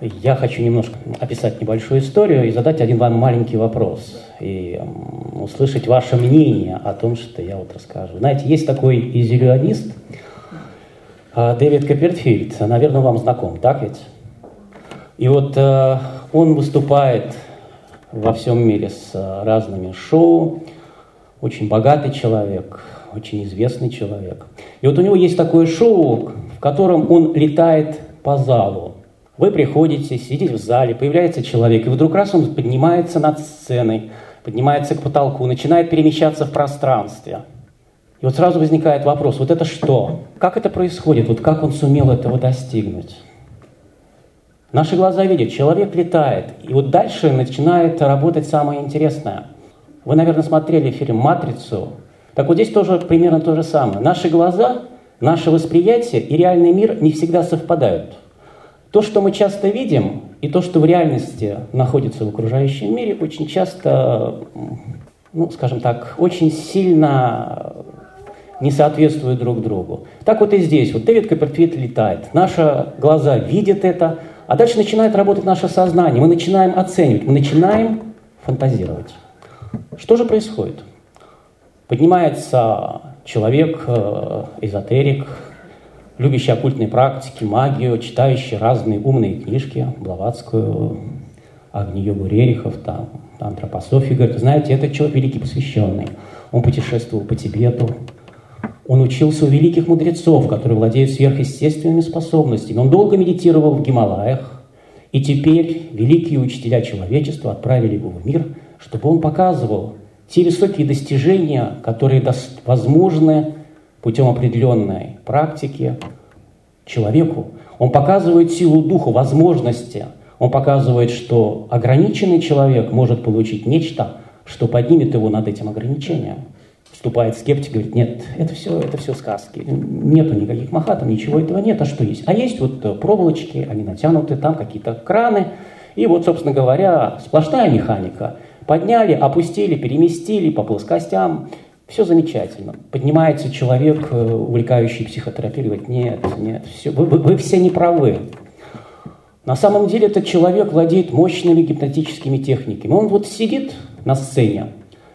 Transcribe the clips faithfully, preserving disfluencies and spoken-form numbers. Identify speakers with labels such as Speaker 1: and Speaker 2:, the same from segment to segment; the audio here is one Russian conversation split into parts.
Speaker 1: Я хочу немножко описать небольшую историю и задать один вам маленький вопрос. И услышать ваше мнение о том, что я вот расскажу. Знаете, есть такой иллюзионист Дэвид Копперфильд. Наверное, вам знаком, так ведь? И вот э, он выступает во всем мире с разными шоу. Очень богатый человек, очень известный человек. И вот у него есть такое шоу, в котором он летает по залу. Вы приходите, сидите в зале, появляется человек, и вдруг раз он поднимается над сценой, поднимается к потолку, начинает перемещаться в пространстве. И вот сразу возникает вопрос, вот это что? Как это происходит? Вот как он сумел этого достигнуть? Наши глаза видят, человек летает, и вот дальше начинает работать самое интересное. Вы, наверное, смотрели фильм «Матрицу». Так вот здесь тоже примерно то же самое. Наши глаза, наше восприятие и реальный мир не всегда совпадают. То, что мы часто видим, и то, что в реальности находится в окружающем мире, очень часто, ну, скажем так, очень сильно не соответствуют друг другу. Так вот и здесь. Вот Дэвид Копперфильд летает. Наши глаза видят это, а дальше начинает работать наше сознание. Мы начинаем оценивать, мы начинаем фантазировать. Что же происходит? Поднимается человек, эзотерик, любящий оккультные практики, магию, читающий разные умные книжки, Блаватскую, Агни-йогу Рерихов, там, антропософию. Говорит, знаете, этот человек великий посвященный. Он путешествовал по Тибету. Он учился у великих мудрецов, которые владеют сверхъестественными способностями. Он долго медитировал в Гималаях. И теперь великие учителя человечества отправили его в мир, чтобы он показывал те высокие достижения, которые возможны путем определенной практики человеку. Он показывает силу духа, возможности. Он показывает, что ограниченный человек может получить нечто, что поднимет его над этим ограничением. Вступает скептик, говорит, нет, это все, это все сказки. Нету никаких махатов, ничего этого нет. А что есть? А есть вот проволочки, они натянуты, там какие-то краны. И вот, собственно говоря, сплошная механика. Подняли, опустили, переместили по плоскостям. Все замечательно. Поднимается человек, увлекающий психотерапией, говорит, нет, нет, все, вы, вы, вы все не правы. На самом деле этот человек владеет мощными гипнотическими техниками. Он вот сидит на сцене,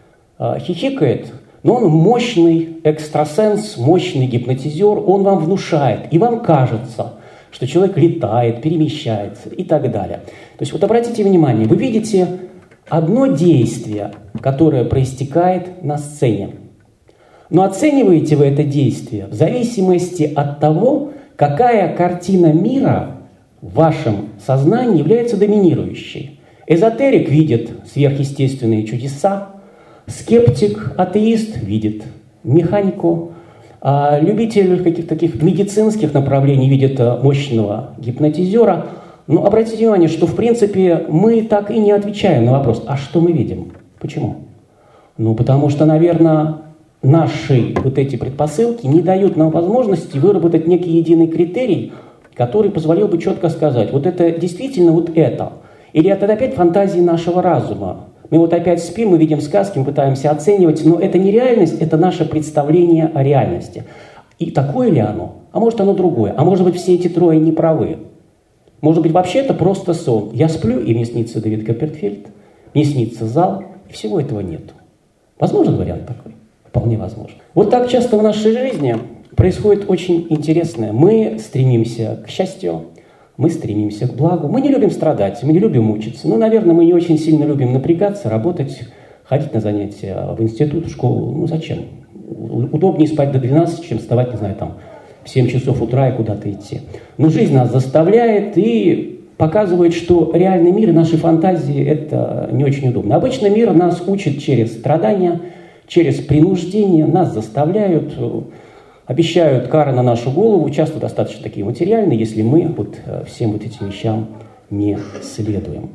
Speaker 1: хихикает, но он мощный экстрасенс, мощный гипнотизер, он вам внушает, и вам кажется, что человек летает, перемещается и так далее. То есть вот обратите внимание, вы видите одно действие, которое проистекает на сцене. Но оцениваете вы это действие в зависимости от того, какая картина мира в вашем сознании является доминирующей. Эзотерик видит сверхъестественные чудеса, скептик, атеист видит механику, а любитель каких-то таких медицинских направлений видит мощного гипнотизера. Но обратите внимание, что в принципе мы так и не отвечаем на вопрос, а что мы видим? Почему? Ну, потому что, наверное, наши вот эти предпосылки не дают нам возможности выработать некий единый критерий, который позволил бы четко сказать, вот это действительно вот это. Или это опять фантазии нашего разума. Мы вот опять спим, мы видим сказки, мы пытаемся оценивать, но это не реальность, это наше представление о реальности. И такое ли оно? А может оно другое? А может быть все эти трое не правы? Может быть вообще это просто сон. Я сплю, и мне снится Дэвид Копперфильд, мне снится зал, и всего этого нет. Возможен вариант такой? Вполне возможно. Вот так часто в нашей жизни происходит очень интересное. Мы стремимся к счастью, мы стремимся к благу. Мы не любим страдать, мы не любим мучиться. Ну, наверное, мы не очень сильно любим напрягаться, работать, ходить на занятия в институт, в школу. Ну, зачем? Удобнее спать до двенадцати, чем вставать, не знаю, там, в семь часов утра и куда-то идти. Но жизнь нас заставляет и показывает, что реальный мир и наши фантазии – это не очень удобно. Обычно мир нас учит через страдания, через принуждение, нас заставляют, обещают кары на нашу голову, часто достаточно такие материальные, если мы вот всем вот этим вещам не следуем.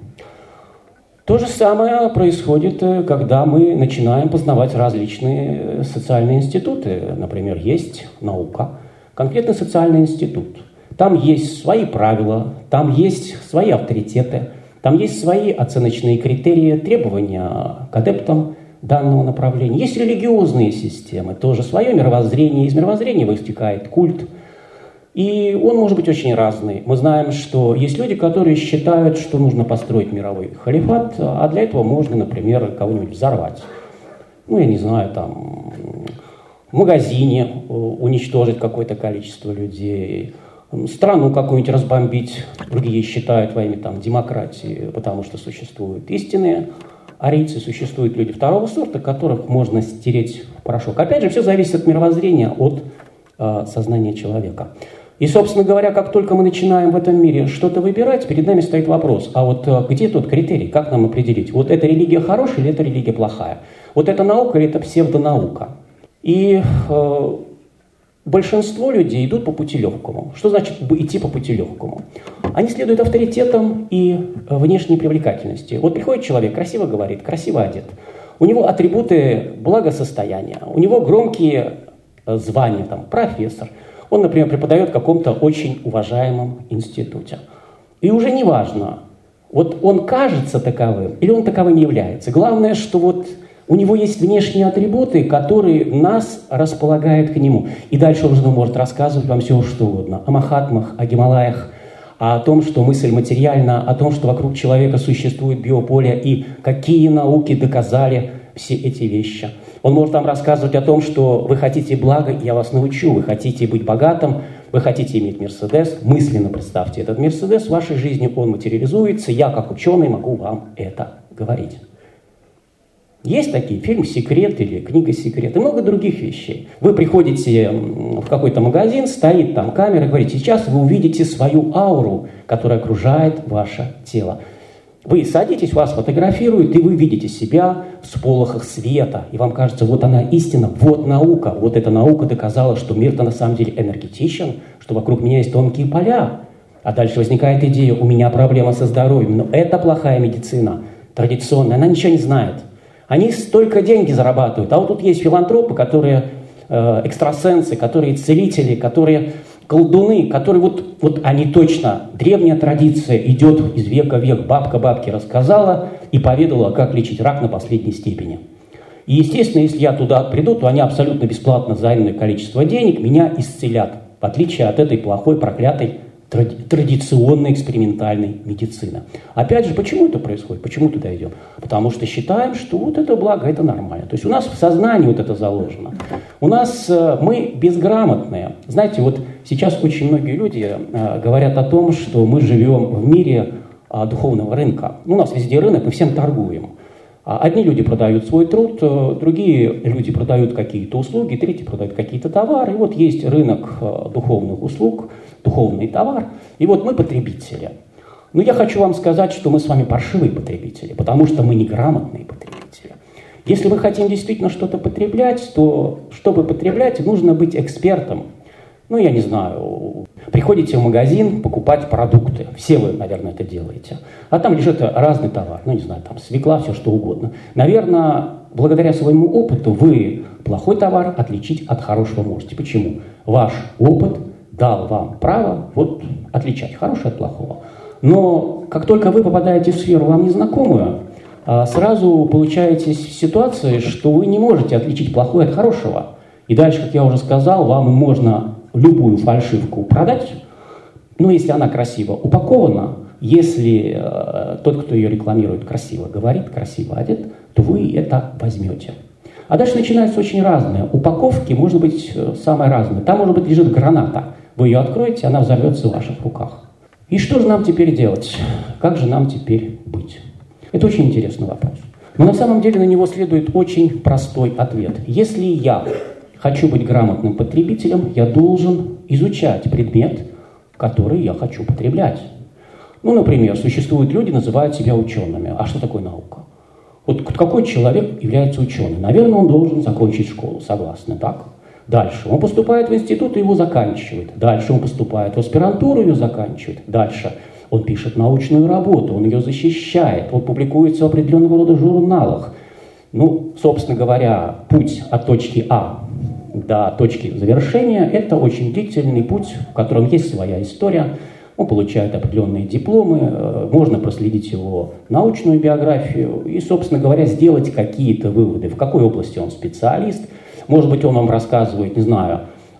Speaker 1: То же самое происходит, когда мы начинаем познавать различные социальные институты. Например, есть наука, конкретно социальный институт. Там есть свои правила, там есть свои авторитеты, там есть свои оценочные критерии, требования к адептам данного направления. Есть религиозные системы, тоже свое мировоззрение. Из мировоззрения вытекает культ. И он может быть очень разный. Мы знаем, что есть люди, которые считают, что нужно построить мировой халифат, а для этого можно, например, кого-нибудь взорвать. Ну, я не знаю, там, в магазине уничтожить какое-то количество людей, страну какую-нибудь разбомбить. Другие считают во имя там, демократии, потому что существуют истинные арийцы, существуют люди второго сорта, которых можно стереть в порошок. Опять же, все зависит от мировоззрения, от э, сознания человека. И, собственно говоря, как только мы начинаем в этом мире что-то выбирать, перед нами стоит вопрос, а вот э, где тот критерий, как нам определить, вот эта религия хорошая или эта религия плохая? Вот это наука или это псевдонаука? И э, большинство людей идут по пути легкому. Что значит идти по пути легкому? Они следуют авторитетам и внешней привлекательности. Вот приходит человек, красиво говорит, красиво одет. У него атрибуты благосостояния, у него громкие звания, там, профессор. Он, например, преподает в каком-то очень уважаемом институте. И уже не важно, вот он кажется таковым или он таковым является. Главное, что вот у него есть внешние атрибуты, которые нас располагают к нему. И дальше он уже может рассказывать вам все, что угодно. О Махатмах, о Гималаях, о том, что мысль материальна, о том, что вокруг человека существует биополе, и какие науки доказали все эти вещи. Он может вам рассказывать о том, что вы хотите блага, и я вас научу, вы хотите быть богатым, вы хотите иметь Мерседес, мысленно представьте этот Мерседес, в вашей жизни он материализуется, я как ученый могу вам это говорить. Есть такие фильмы «Секрет» или книга «Секрет» и много других вещей. Вы приходите в какой-то магазин, стоит там камера, говорите, сейчас вы увидите свою ауру, которая окружает ваше тело. Вы садитесь, вас фотографируют, и вы видите себя в сполохах света. И вам кажется, вот она истина, вот наука. Вот эта наука доказала, что мир-то на самом деле энергетичен, что вокруг меня есть тонкие поля. А дальше возникает идея, у меня проблема со здоровьем. Но это плохая медицина, традиционная, она ничего не знает. Они столько деньги зарабатывают. А вот тут есть филантропы, которые э, экстрасенсы, которые целители, которые колдуны, которые вот, вот они точно, древняя традиция идет из века в век. Бабка бабке рассказала и поведала, как лечить рак на последней степени. И, естественно, если я туда приду, то они абсолютно бесплатно за иное количество денег меня исцелят, в отличие от этой плохой, проклятой, традиционной экспериментальной медицины. Опять же, почему это происходит? Почему туда идем? Потому что считаем, что вот это благо, это нормально. То есть у нас в сознании вот это заложено. У нас мы безграмотные. Знаете, вот сейчас очень многие люди говорят о том, что мы живем в мире духовного рынка. У нас везде рынок, мы всем торгуем. Одни люди продают свой труд, другие люди продают какие-то услуги, третьи продают какие-то товары. И вот есть рынок духовных услуг, духовный товар, и вот мы потребители. Но я хочу вам сказать, что мы с вами паршивые потребители, потому что мы неграмотные потребители. Если мы хотим действительно что-то потреблять, то, чтобы потреблять, нужно быть экспертом. Ну, я не знаю, приходите в магазин покупать продукты. Все вы, наверное, это делаете. А там лежит разный товар. Ну, не знаю, там свекла, все что угодно. Наверное, благодаря своему опыту вы плохой товар отличить от хорошего можете. Почему? Ваш опыт дал вам право вот отличать хорошее от плохого. Но как только вы попадаете в сферу вам незнакомую, сразу получаетесь в ситуации, что вы не можете отличить плохое от хорошего. И дальше, как я уже сказал, вам можно любую фальшивку продать, но если она красиво упакована, если э, тот, кто ее рекламирует, красиво говорит, красиво одет, то вы это возьмете. А дальше начинаются очень разные. Упаковки может быть самые разные. Там, может быть, лежит граната. Вы ее откроете, она взорвется в ваших руках. И что же нам теперь делать? Как же нам теперь быть? Это очень интересный вопрос. Но на самом деле на него следует очень простой ответ. Если я хочу быть грамотным потребителем, я должен изучать предмет, который я хочу потреблять. Ну, например, существуют люди, называют себя учеными. А что такое наука? Вот какой человек является ученым? Наверное, он должен закончить школу, согласны, так? Дальше он поступает в институт и его заканчивает. Дальше он поступает в аспирантуру и ее заканчивает. Дальше он пишет научную работу, он ее защищает, он публикуется в определенного рода журналах. Ну, собственно говоря, путь от точки А до точки завершения – это очень длительный путь, в котором есть своя история. Он получает определенные дипломы, можно проследить его научную биографию и, собственно говоря, сделать какие-то выводы, в какой области он специалист. Может быть, он вам рассказывает, не знаю,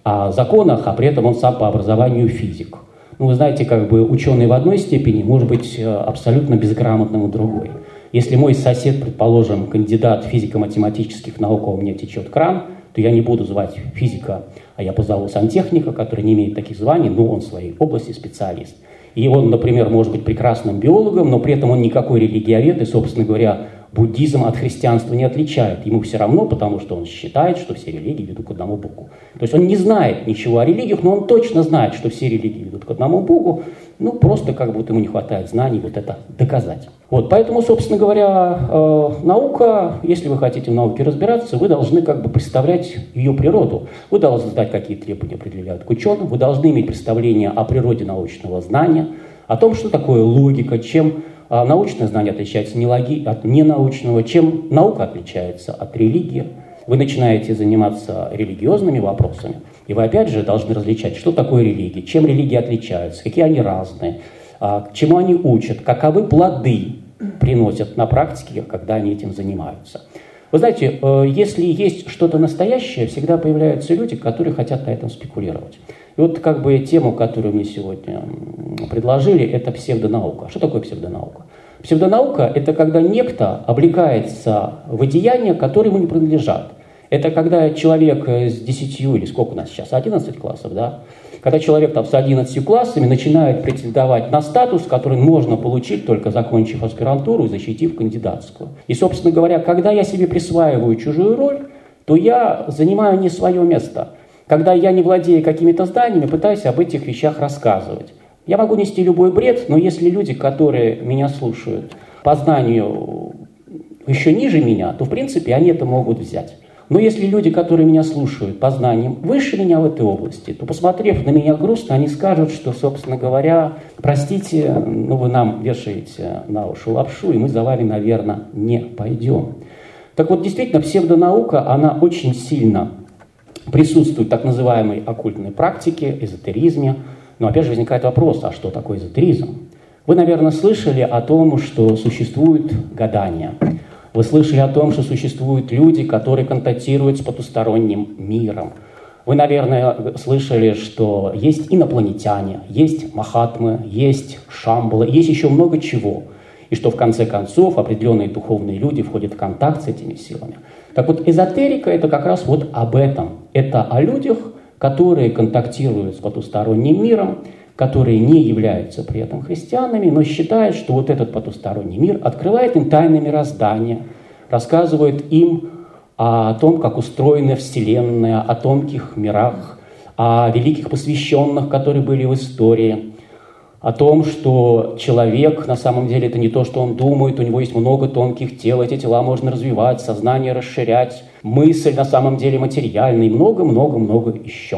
Speaker 1: о законах, а при этом он сам по образованию физик. Ну, вы знаете, как бы ученый в одной степени может быть абсолютно безграмотным в другой. Если мой сосед, предположим, кандидат физико-математических наук, а у меня течет кран, то я не буду звать физика, а я позову сантехника, который не имеет таких званий, но он в своей области специалист. И он, например, может быть прекрасным биологом, но при этом он никакой религиовед, и, собственно говоря, буддизм от христианства не отличает. Ему все равно, потому что он считает, что все религии ведут к одному Богу. То есть он не знает ничего о религиях, но он точно знает, что все религии ведут к одному Богу. Ну, просто как будто ему не хватает знаний вот это доказать. Вот, поэтому, собственно говоря, э, наука, если вы хотите в науке разбираться, вы должны как бы представлять ее природу. Вы должны знать, какие требования определяют к ученым, вы должны иметь представление о природе научного знания, о том, что такое логика, чем а научное знание отличается не логи... от ненаучного, чем наука отличается от религии. Вы начинаете заниматься религиозными вопросами, и вы опять же должны различать, что такое религия, чем религии отличаются, какие они разные, к чему они учат, каковы плоды приносят на практике, когда они этим занимаются. Вы знаете, если есть что-то настоящее, всегда появляются люди, которые хотят на этом спекулировать. И вот как бы тему, которую мне сегодня предложили, это псевдонаука. Что такое псевдонаука? Псевдонаука – это когда некто облекается в деяния, которые ему не принадлежат. Это когда человек с десятью, или сколько у нас сейчас, одиннадцать классов, да? Когда человек там с одиннадцатью классами начинает претендовать на статус, который можно получить, только закончив аспирантуру и защитив кандидатскую. И, собственно говоря, когда я себе присваиваю чужую роль, то я занимаю не свое место. Когда я, не владея какими-то знаниями, пытаюсь об этих вещах рассказывать. Я могу нести любой бред, но если люди, которые меня слушают, по знанию еще ниже меня, то, в принципе, они это могут взять. Но если люди, которые меня слушают, по знаниям выше меня в этой области, то, посмотрев на меня грустно, они скажут, что, собственно говоря, простите, ну вы нам вешаете на уши лапшу, и мы за вами, наверное, не пойдем. Так вот, действительно, псевдонаука, она очень сильно присутствует в так называемой оккультной практике, эзотеризме. Но опять же возникает вопрос, а что такое эзотеризм? Вы, наверное, слышали о том, что существует гадание. Вы слышали о том, что существуют люди, которые контактируют с потусторонним миром. Вы, наверное, слышали, что есть инопланетяне, есть махатмы, есть шамбалы, есть еще много чего. И что в конце концов определенные духовные люди входят в контакт с этими силами. Так вот, эзотерика – это как раз вот об этом. Это о людях, которые контактируют с потусторонним миром, которые не являются при этом христианами, но считают, что вот этот потусторонний мир открывает им тайны мироздания, рассказывает им о том, как устроена Вселенная, о тонких мирах, о великих посвященных, которые были в истории, о том, что человек на самом деле это не то, что он думает, у него есть много тонких тел, эти тела можно развивать, сознание расширять, мысль на самом деле материальная и много-много-много еще.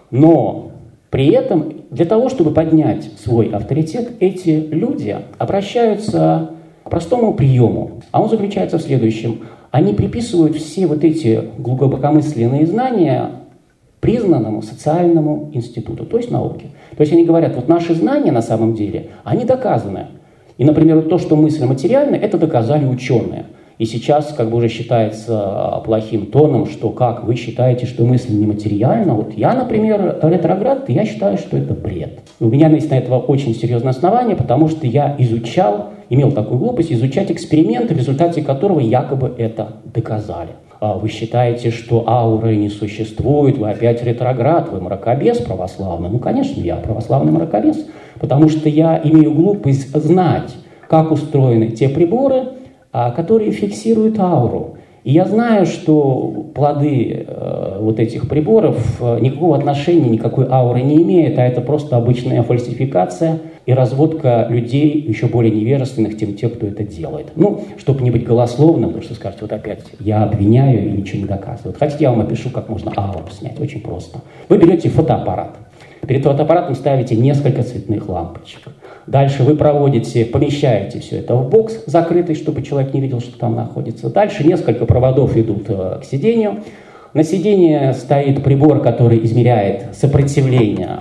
Speaker 1: Но при этом для того, чтобы поднять свой авторитет, эти люди обращаются к простому приему, а он заключается в следующем. Они приписывают все вот эти глубокомысленные знания признанному социальному институту, то есть науке. То есть они говорят, вот наши знания на самом деле, они доказаны. И, например, то, что мысль материальна, это доказали ученые. И сейчас как бы уже считается плохим тоном, что как вы считаете, что мысль нематериальна. Вот я, например, ретроград, и я считаю, что это бред. И у меня есть на это очень серьезное основание, потому что я изучал, имел такую глупость, изучать эксперименты, в результате которого якобы это доказали. Вы считаете, что ауры не существует, вы опять ретроград, вы мракобес православный. Ну, конечно, я православный мракобес, потому что я имею глупость знать, как устроены те приборы, которые фиксируют ауру. И я знаю, что плоды э, вот этих приборов э, никакого отношения, никакой ауры не имеют, а это просто обычная фальсификация и разводка людей, еще более невежественных, чем те, кто это делает. Ну, чтобы не быть голословным, потому что скажете, вот опять, я обвиняю и ничего не доказываю. Хотите, я вам опишу, как можно ауру снять, очень просто. Вы берете фотоаппарат. Перед фотоаппаратом ставите несколько цветных лампочек. Дальше вы проводите, помещаете все это в бокс закрытый, чтобы человек не видел, что там находится. Дальше несколько проводов идут к сидению. На сиденье стоит прибор, который измеряет сопротивление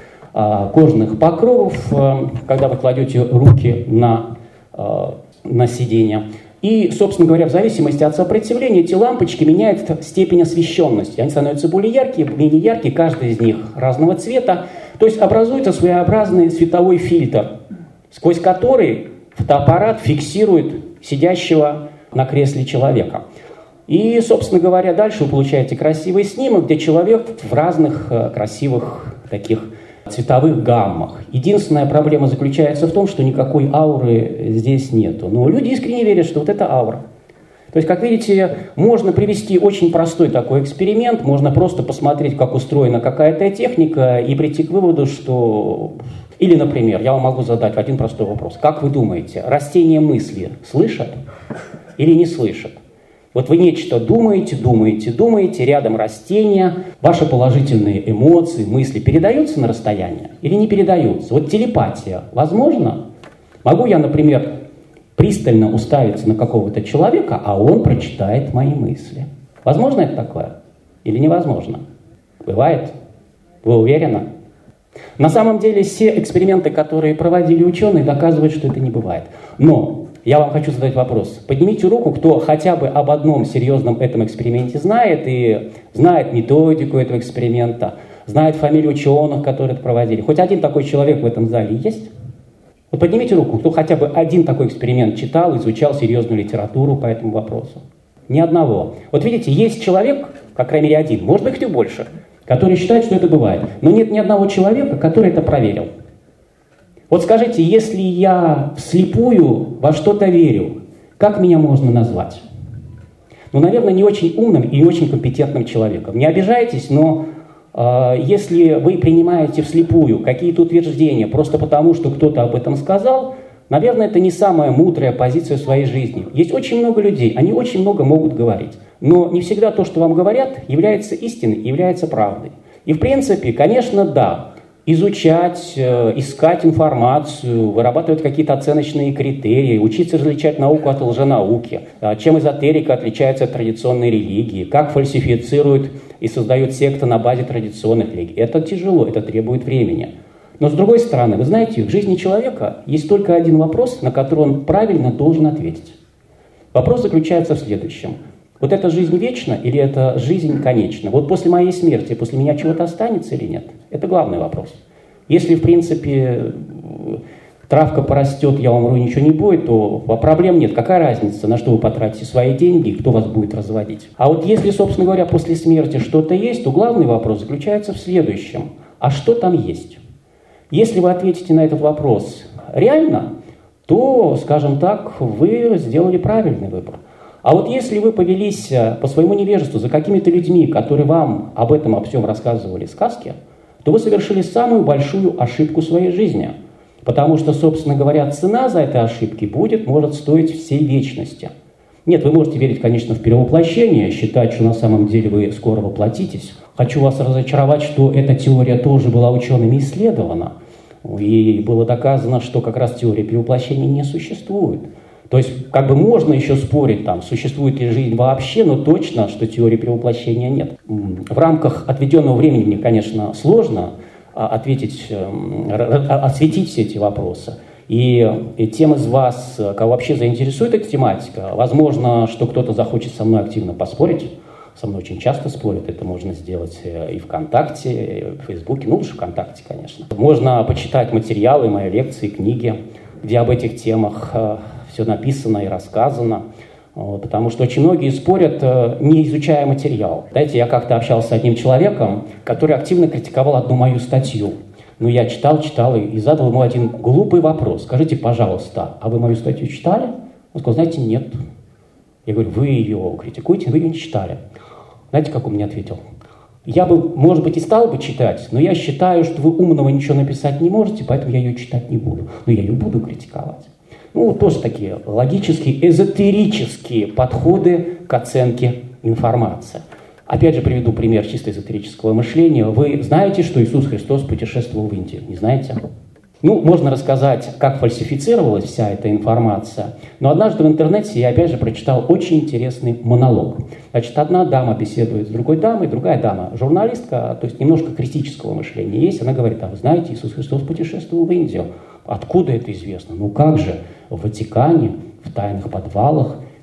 Speaker 1: кожных покровов. Когда вы кладете руки на, на сиденье, И, собственно говоря, в зависимости от сопротивления эти лампочки меняют степень освещенности. Они становятся более яркие, менее яркие, каждый из них разного цвета. То есть образуется своеобразный световой фильтр, сквозь который фотоаппарат фиксирует сидящего на кресле человека. И, собственно говоря, дальше вы получаете красивый снимок, где человек в разных э, красивых таких цветовых гаммах. Единственная проблема заключается в том, что никакой ауры здесь нету. Но люди искренне верят, что вот это аура. То есть, как видите, можно привести очень простой такой эксперимент, можно просто посмотреть, как устроена какая-то техника, и прийти к выводу, что... Или, например, я вам могу задать один простой вопрос. Как вы думаете, растения мысли слышат или не слышат? Вот вы нечто думаете, думаете, думаете, рядом растения, ваши положительные эмоции, мысли передаются на расстояние или не передаются? Вот телепатия возможно? Могу я, например, пристально уставиться на какого-то человека, а он прочитает мои мысли? Возможно это такое? Или невозможно? Бывает? Вы уверены? На самом деле все эксперименты, которые проводили ученые, доказывают, что это не бывает. Но я вам хочу задать вопрос. Поднимите руку, кто хотя бы об одном серьезном этом эксперименте знает, и знает методику этого эксперимента, знает фамилию ученых, которые это проводили. Хоть один такой человек в этом зале есть? Вот поднимите руку, кто хотя бы один такой эксперимент читал, изучал серьезную литературу по этому вопросу. Ни одного. Вот видите, есть человек, по крайней мере один, может быть и больше, который считает, что это бывает. Но нет ни одного человека, который это проверил. Вот скажите, если я вслепую во что-то верю, как меня можно назвать? Ну, наверное, не очень умным и не очень компетентным человеком. Не обижайтесь, но э, если вы принимаете вслепую какие-то утверждения просто потому, что кто-то об этом сказал, наверное, это не самая мудрая позиция в своей жизни. Есть очень много людей, они очень много могут говорить. Но не всегда то, что вам говорят, является истиной, является правдой. И в принципе, конечно, да. Изучать, искать информацию, вырабатывать какие-то оценочные критерии, учиться различать науку от лженауки, чем эзотерика отличается от традиционной религии, как фальсифицируют и создают секты на базе традиционных религий. Это тяжело, это требует времени. Но с другой стороны, вы знаете, в жизни человека есть только один вопрос, на который он правильно должен ответить. Вопрос заключается в следующем. Вот эта жизнь вечна или эта жизнь конечна? Вот после моей смерти, после меня чего-то останется или нет? Это главный вопрос. Если, в принципе, травка порастет, я умру, ничего не будет, то проблем нет. Какая разница, на что вы потратите свои деньги и кто вас будет разводить? А вот если, собственно говоря, после смерти что-то есть, то главный вопрос заключается в следующем. А что там есть? Если вы ответите на этот вопрос реально, то, скажем так, вы сделали правильный выбор. А вот если вы повелись по своему невежеству за какими-то людьми, которые вам об этом обо всем рассказывали сказки, то вы совершили самую большую ошибку своей жизни. Потому что, собственно говоря, цена за этой ошибки будет, может стоить всей вечности. Нет, вы можете верить, конечно, в перевоплощение, считать, что на самом деле вы скоро воплотитесь. Хочу вас разочаровать, что эта теория тоже была учеными исследована. И было доказано, что как раз теория перевоплощения не существует. То есть, как бы можно еще спорить, там, существует ли жизнь вообще, но точно, что теории перевоплощения нет. В рамках отведенного времени мне, конечно, сложно ответить, осветить все эти вопросы. И, и тем из вас, кого вообще заинтересует эта тематика, возможно, что кто-то захочет со мной активно поспорить. Со мной очень часто спорят, это можно сделать и ВКонтакте, и в Фейсбуке, ну лучше ВКонтакте, конечно. Можно почитать материалы, мои лекции, книги, где об этих темах все написано и рассказано, потому что очень многие спорят, не изучая материал. Знаете, я как-то общался с одним человеком, который активно критиковал одну мою статью. Ну, я читал, читал и задал ему один глупый вопрос. Скажите, пожалуйста, а вы мою статью читали? Он сказал, знаете, нет. Я говорю, вы ее критикуете, вы ее не читали. Знаете, как он мне ответил? Я бы, может быть, и стал бы читать, но я считаю, что вы умного ничего написать не можете, поэтому я ее читать не буду. Но я ее буду критиковать. Ну, тоже такие логические, эзотерические подходы к оценке информации. Опять же, приведу пример чисто эзотерического мышления. Вы знаете, что Иисус Христос путешествовал в Индию? Не знаете? Ну, можно рассказать, как фальсифицировалась вся эта информация. Но однажды в интернете я, опять же, прочитал очень интересный монолог. Значит, одна дама беседует с другой дамой, другая дама журналистка, то есть немножко критического мышления есть. Она говорит, а вы знаете, Иисус Христос путешествовал в Индию. Откуда это известно? Ну как же? В Ватикане, в тайных подвалах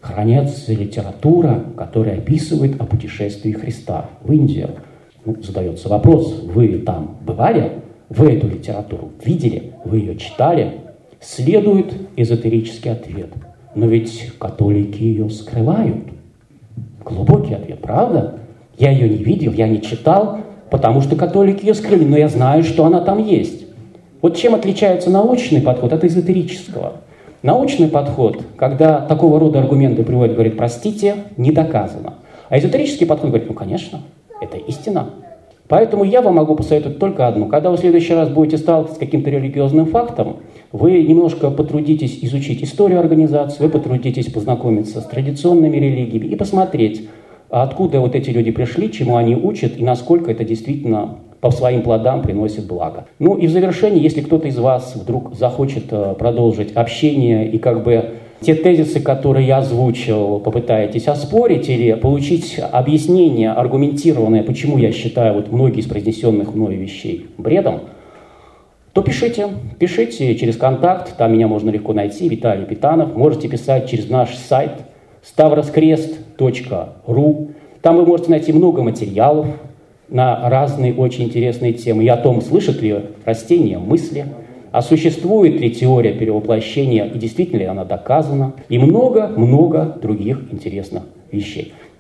Speaker 1: хранится литература, которая описывает о путешествии Христа в Индию. Ну, задается вопрос, вы там бывали? Вы эту литературу видели? Вы ее читали? Следует эзотерический ответ. Но ведь католики ее скрывают. Глубокий ответ, правда? Я ее не видел, я не читал, потому что католики ее скрыли, но я знаю, что она там есть. Вот чем отличается научный подход от эзотерического? Научный подход, когда такого рода аргументы приводят, говорит, простите, не доказано. А эзотерический подход говорит, ну, конечно, это истина. Поэтому я вам могу посоветовать только одно. Когда вы в следующий раз будете сталкиваться с каким-то религиозным фактом, вы немножко потрудитесь изучить историю организации, вы потрудитесь познакомиться с традиционными религиями и посмотреть, откуда вот эти люди пришли, чему они учат и насколько это действительно по своим плодам приносит благо. Ну и в завершении, если кто-то из вас вдруг захочет продолжить общение и как бы те тезисы, которые я озвучил, попытаетесь оспорить или получить объяснение аргументированное, почему я считаю вот многие из произнесенных мною вещей бредом, то пишите, пишите через контакт, там меня можно легко найти, Виталий Питанов. Можете писать через наш сайт ставроскрест точка ру. Там вы можете найти много материалов на разные очень интересные темы. И о том, слышат ли растения мысли, а существует ли теория перевоплощения, и действительно ли она доказана, и много-много других интересных вещей.